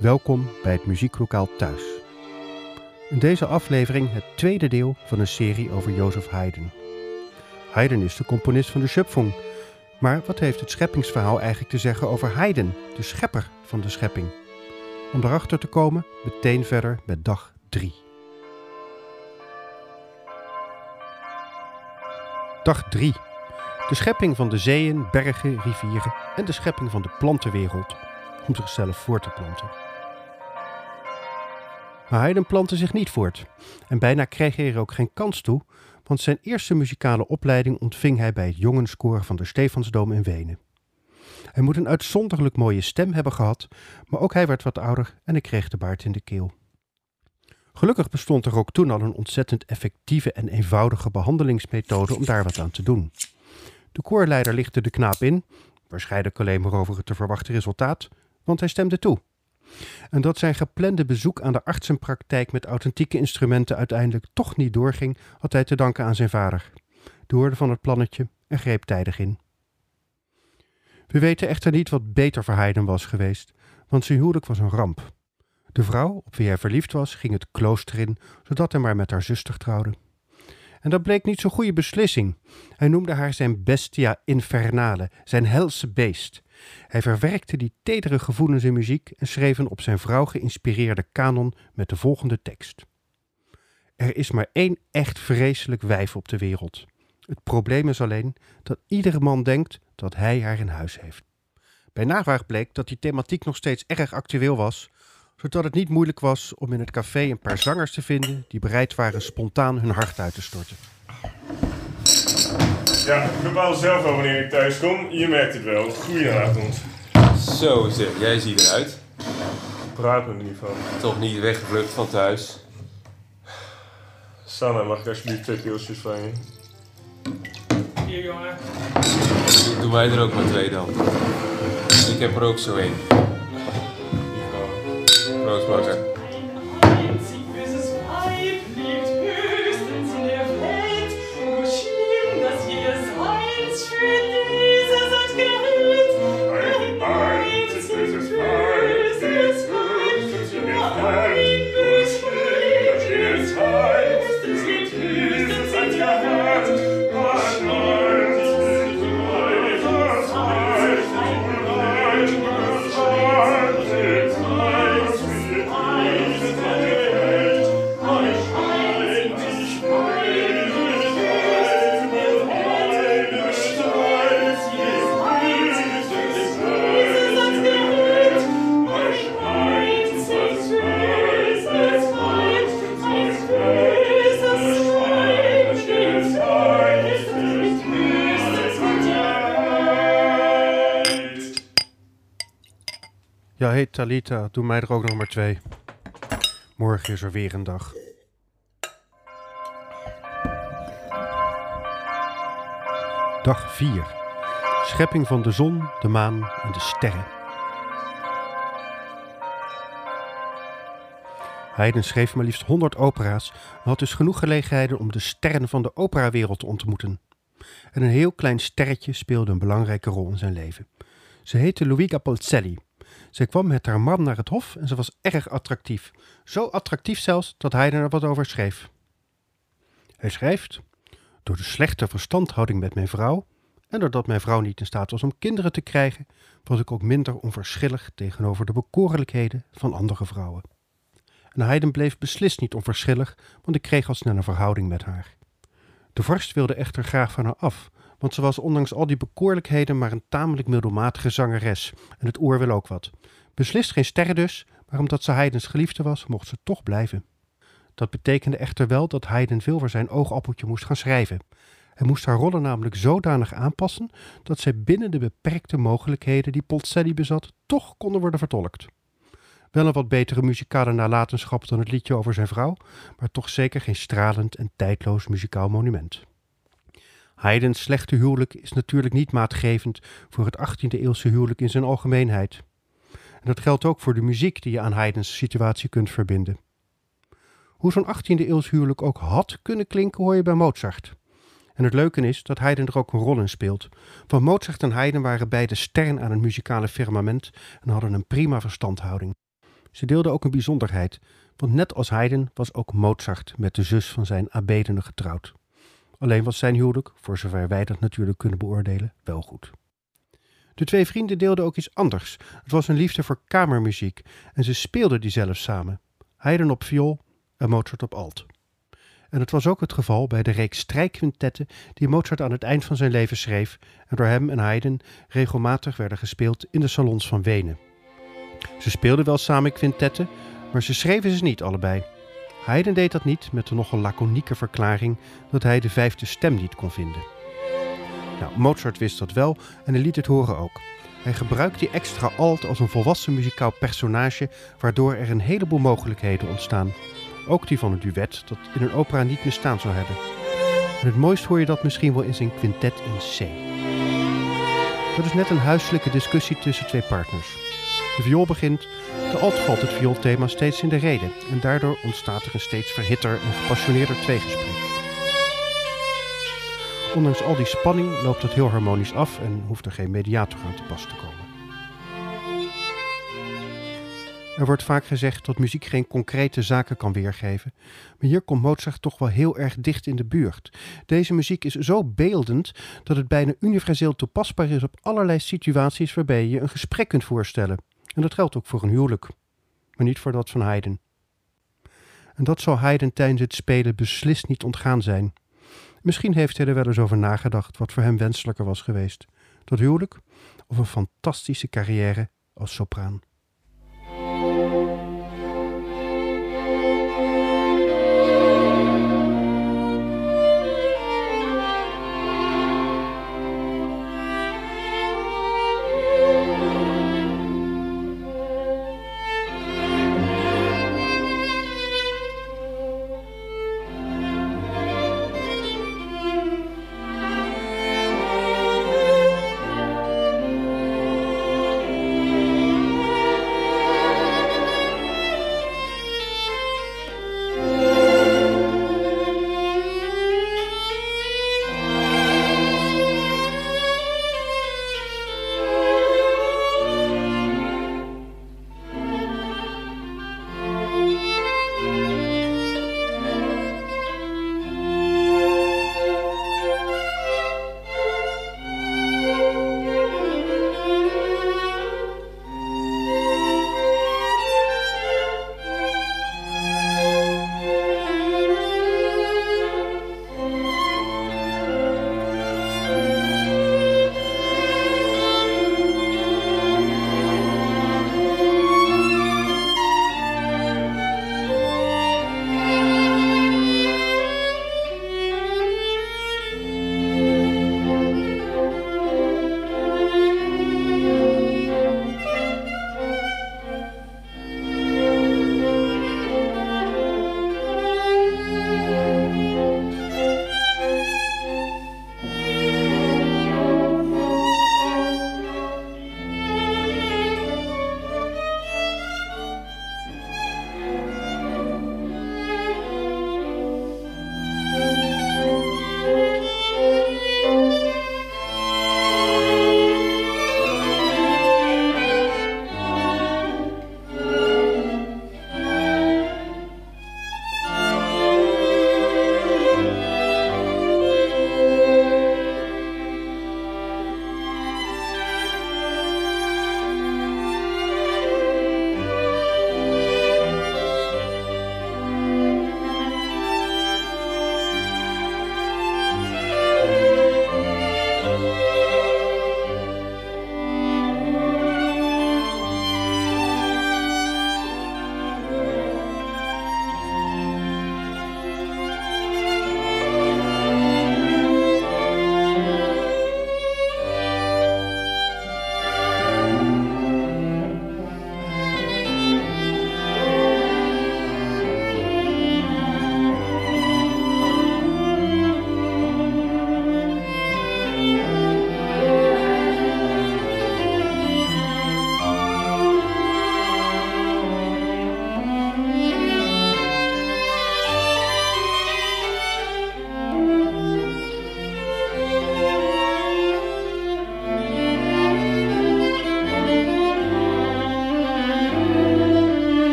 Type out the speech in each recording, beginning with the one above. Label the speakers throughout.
Speaker 1: Welkom bij het Muzieklokaal Thuis. In deze aflevering het tweede deel van een serie over Joseph Haydn. Haydn is de componist van de Schöpfung. Maar wat heeft het scheppingsverhaal eigenlijk te zeggen over Haydn, de schepper van de schepping? Om daarachter te komen, meteen verder met dag 3. Dag 3. De schepping van de zeeën, bergen, rivieren en de schepping van de plantenwereld om zichzelf voort te planten. Maar Haydn plantte zich niet voort en bijna kreeg hij er ook geen kans toe, want zijn eerste muzikale opleiding ontving hij bij het jongenskoor van de Stephansdom in Wenen. Hij moet een uitzonderlijk mooie stem hebben gehad, maar ook hij werd wat ouder en hij kreeg de baard in de keel. Gelukkig bestond er ook toen al een ontzettend effectieve en eenvoudige behandelingsmethode om daar wat aan te doen. De koorleider lichtte de knaap in, waarschijnlijk alleen maar over het te verwachten resultaat, want hij stemde toe. En dat zijn geplande bezoek aan de artsenpraktijk met authentieke instrumenten uiteindelijk toch niet doorging, had hij te danken aan zijn vader. Die hoorde van het plannetje en greep tijdig in. We weten echter niet wat beter voor Haydn was geweest, want zijn huwelijk was een ramp. De vrouw op wie hij verliefd was ging het klooster in, zodat hij maar met haar zuster trouwde. En dat bleek niet zo'n goede beslissing. Hij noemde haar zijn bestia infernale, zijn helse beest. Hij verwerkte die tedere gevoelens in muziek en schreef een op zijn vrouw geïnspireerde kanon met de volgende tekst. Er is maar één echt vreselijk wijf op de wereld. Het probleem is alleen dat iedere man denkt dat hij haar in huis heeft. Bij navraag bleek dat die thematiek nog steeds erg actueel was, zodat het niet moeilijk was om in het café een paar zangers te vinden die bereid waren spontaan hun hart uit te storten.
Speaker 2: Ja, ik bepaal zelf wel wanneer ik thuis kom. Je merkt het wel. Goedenavond.
Speaker 3: Zo zeg, jij ziet eruit.
Speaker 2: Praat me er niet van.
Speaker 3: Toch niet weggevlucht van thuis.
Speaker 2: Sanne, mag ik alsjeblieft 2 pilsjes van je?
Speaker 4: Hier, jongen.
Speaker 3: Doe mij er ook maar 2 dan. Ik heb er ook zo 1.
Speaker 2: Die vrouw.
Speaker 3: Proost, makker.
Speaker 4: Ein einzig böses Weib lebt höchstens in der Welt. Nur schlimm, dass ihr seins für diese seid gerät.
Speaker 2: Ein einzig böses Weib lebt höchstens in der Welt. Nur schlimm, dass ihr seins für diese seid gerät. Ein einzig böses Weib
Speaker 1: Ja, hey Talita, doe mij er ook nog maar 2. Morgen is er weer een dag. Dag 4. Schepping van de zon, de maan en de sterren. Haydn schreef maar liefst 100 opera's en had dus genoeg gelegenheden om de sterren van de operawereld te ontmoeten. En een heel klein sterretje speelde een belangrijke rol in zijn leven. Ze heette Luigia Polzelli. Zij kwam met haar man naar het hof en ze was erg attractief. Zo attractief zelfs dat Haydn er wat over schreef. Hij schrijft: door de slechte verstandhouding met mijn vrouw en doordat mijn vrouw niet in staat was om kinderen te krijgen, was ik ook minder onverschillig tegenover de bekoorlijkheden van andere vrouwen. En Haydn bleef beslist niet onverschillig, want ik kreeg al snel een verhouding met haar. De vorst wilde echter graag van haar af, want ze was ondanks al die bekoorlijkheden maar een tamelijk middelmatige zangeres en het oor wil ook wat. Beslist geen sterren dus, maar omdat ze Haydns geliefde was, mocht ze toch blijven. Dat betekende echter wel dat Haydn veel voor zijn oogappeltje moest gaan schrijven. Hij moest haar rollen namelijk zodanig aanpassen dat zij binnen de beperkte mogelijkheden die Polzelli bezat toch konden worden vertolkt. Wel een wat betere muzikale nalatenschap dan het liedje over zijn vrouw, maar toch zeker geen stralend en tijdloos muzikaal monument. Haydns slechte huwelijk is natuurlijk niet maatgevend voor het 18e-eeuwse huwelijk in zijn algemeenheid. En dat geldt ook voor de muziek die je aan Haydns situatie kunt verbinden. Hoe zo'n 18e-eeuws huwelijk ook had kunnen klinken hoor je bij Mozart. En het leuke is dat Haydn er ook een rol in speelt. Want Mozart en Haydn waren beide sterren aan het muzikale firmament en hadden een prima verstandhouding. Ze deelden ook een bijzonderheid, want net als Haydn was ook Mozart met de zus van zijn aanbedene getrouwd. Alleen was zijn huwelijk, voor zover wij dat natuurlijk kunnen beoordelen, wel goed. De twee vrienden deelden ook iets anders. Het was een liefde voor kamermuziek en ze speelden die zelf samen. Haydn op viool en Mozart op alt. En het was ook het geval bij de reeks strijkquintetten die Mozart aan het eind van zijn leven schreef en door hem en Haydn regelmatig werden gespeeld in de salons van Wenen. Ze speelden wel samen quintetten, maar ze schreven ze niet allebei. Haydn deed dat niet met de nogal laconieke verklaring dat hij de vijfde stem niet kon vinden. Nou, Mozart wist dat wel en hij liet het horen ook. Hij gebruikt die extra alt als een volwassen muzikaal personage, waardoor er een heleboel mogelijkheden ontstaan. Ook die van een duet dat in een opera niet meer staan zou hebben. En het mooist hoor je dat misschien wel in zijn quintet in C. Dat is net een huiselijke discussie tussen twee partners. De viool begint, de alt valt het vioolthema steeds in de rede en daardoor ontstaat er een steeds verhitter en gepassioneerder tweegesprek. Ondanks al die spanning loopt het heel harmonisch af en hoeft er geen mediator aan te pas te komen. Er wordt vaak gezegd dat muziek geen concrete zaken kan weergeven, maar hier komt Mozart toch wel heel erg dicht in de buurt. Deze muziek is zo beeldend dat het bijna universeel toepasbaar is op allerlei situaties waarbij je een gesprek kunt voorstellen. En dat geldt ook voor een huwelijk, maar niet voor dat van Haydn. En dat zal Haydn tijdens het spelen beslist niet ontgaan zijn. Misschien heeft hij er wel eens over nagedacht wat voor hem wenselijker was geweest. Dat huwelijk of een fantastische carrière als sopraan.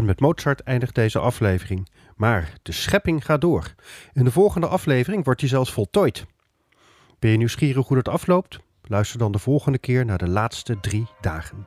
Speaker 1: En met Mozart eindigt deze aflevering. Maar de schepping gaat door. In de volgende aflevering wordt die zelfs voltooid. Ben je nieuwsgierig hoe dat afloopt? Luister dan de volgende keer naar de laatste 3 dagen.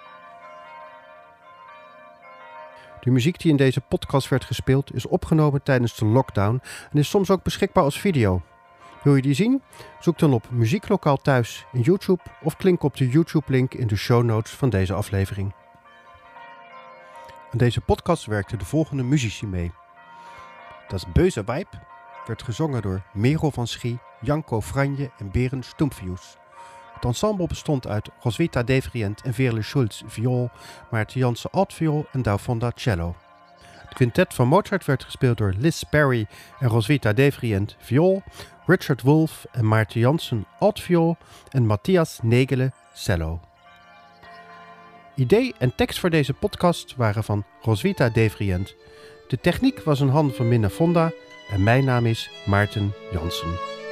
Speaker 1: De muziek die in deze podcast werd gespeeld is opgenomen tijdens de lockdown en is soms ook beschikbaar als video. Wil je die zien? Zoek dan op Muzieklokaal Thuis in YouTube of klik op de YouTube-link in de show notes van deze aflevering. Aan deze podcast werkten de volgende muzici mee. Das Böse Weib werd gezongen door Merel van Schie, Janko Franje en Berend Stumpfius. Het ensemble bestond uit Roswitha Devrient en Veerle Schulz viool, Maarten Jansen altviool en Douwfonda cello. Het quintet van Mozart werd gespeeld door Liz Perry en Roswitha Devrient viool, Richard Wolff en Maarten Jansen altviool en Matthias Negele cello. Idee en tekst voor deze podcast waren van Roswitha Devrient. De techniek was in handen van Minna Fonda en mijn naam is Maarten Jansen.